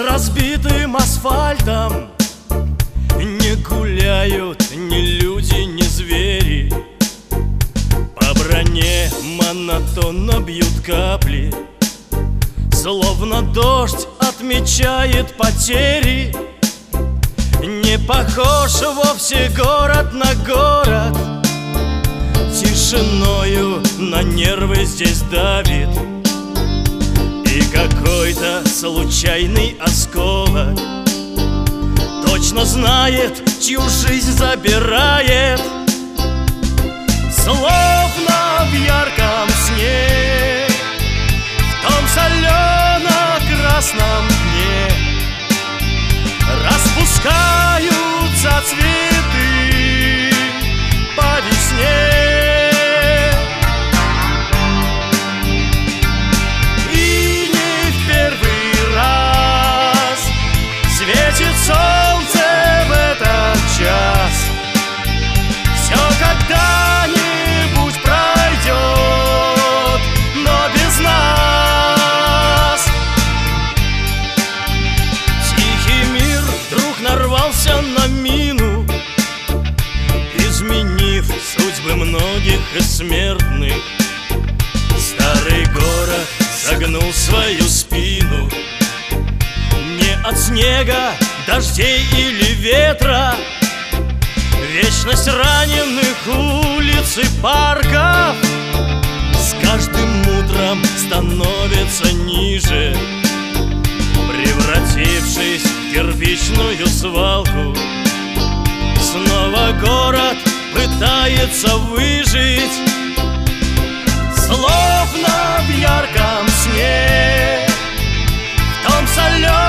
разбитым асфальтом не гуляют ни люди, ни звери. По броне монотонно бьют капли, словно дождь отмечает потери. Не похож вовсе город на город, тишиною на нервы здесь давит. И какой-то случайный осколок точно знает, чью жизнь забирает. Словно в ярком сне, в том солено-красном дне распускаются цветы по весне. Светит солнце в этот час, все когда-нибудь пройдет, но без нас. Тихий мир вдруг нарвался на мину, изменив судьбы многих и смертных. Старый город согнул свою спину, от снега, дождей или ветра. Вечность раненых улиц и парков с каждым утром становится ниже, превратившись в кирпичную свалку. Снова город пытается выжить, словно в ярком сне, в том соленом